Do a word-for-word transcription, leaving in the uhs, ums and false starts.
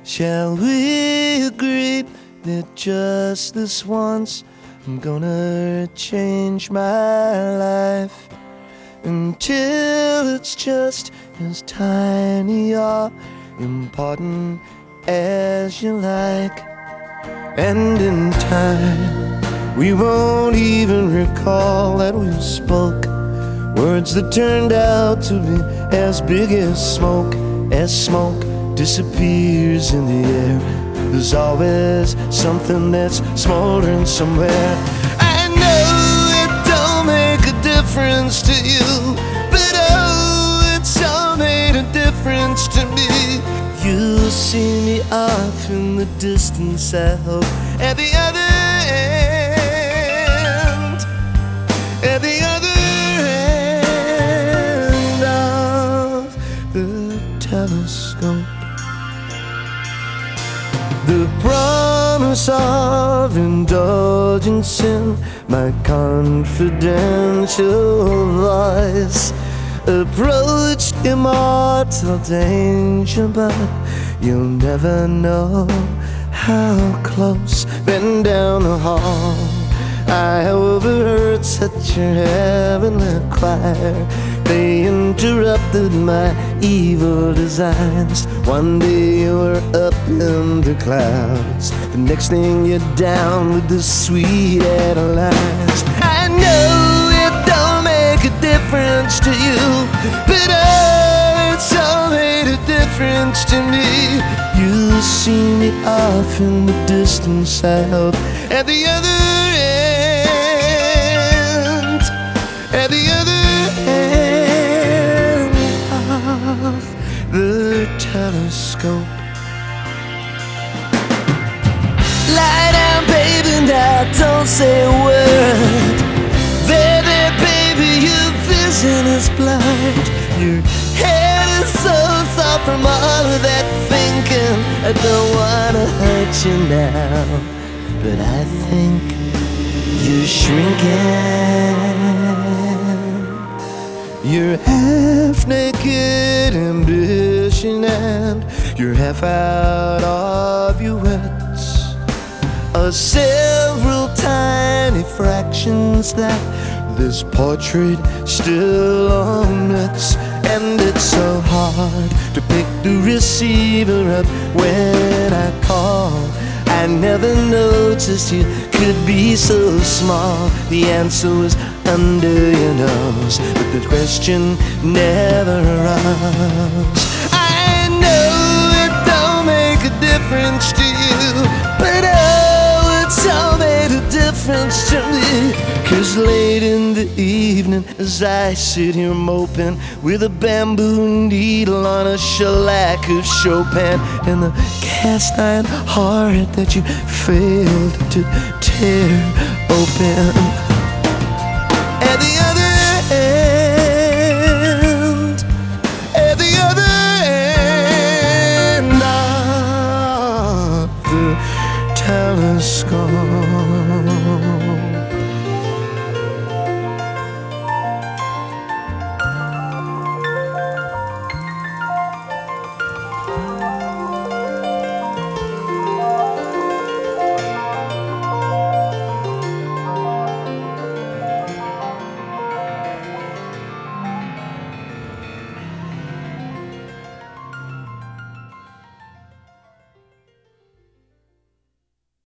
Shall we agree that just this once I'm gonna change my life until it's just as tiny or important as you like? And in time we won't even recall that we spoke words that turned out to be as big as smoke. As smoke disappears in the air, there's always something that's smoldering somewhere. I know it don't make a difference to you, but oh, it's all made a difference to me. You'll see me off in the distance, I hope, at the other end, at the other end of the telescope. The promise of indulgence in my confidential voice approached immortal danger, but you'll never know how close. Then down the hall I overheard such a heavenly choir. They interrupted my evil designs. One day you were up in the clouds, the next thing you're down with the sweet Adelines. I know it don't make a difference to you, but oh, it's all made a difference to me. You'll see me off in the distance, I hope, at the other end, at the other end of the telescope. Lie down, baby, now don't say a word. There, there, baby, your vision is blind. Your head is so soft from all of that thinking. I don't wanna hurt you now, but I think you're shrinking. You're half-naked ambition, and you're half out of your wits. Are several tiny fractions that this portrait still omits. And it's so hard to pick the receiver up when I call. I never noticed you could be so small. The answer was under your nose, but the question never arose. I know it don't make a difference to you, but oh, it's all made a difference to me. Cause late in the evening, as I sit here moping with a bamboo needle on a shellac of Chopin and the cast iron heart that you failed to tear open,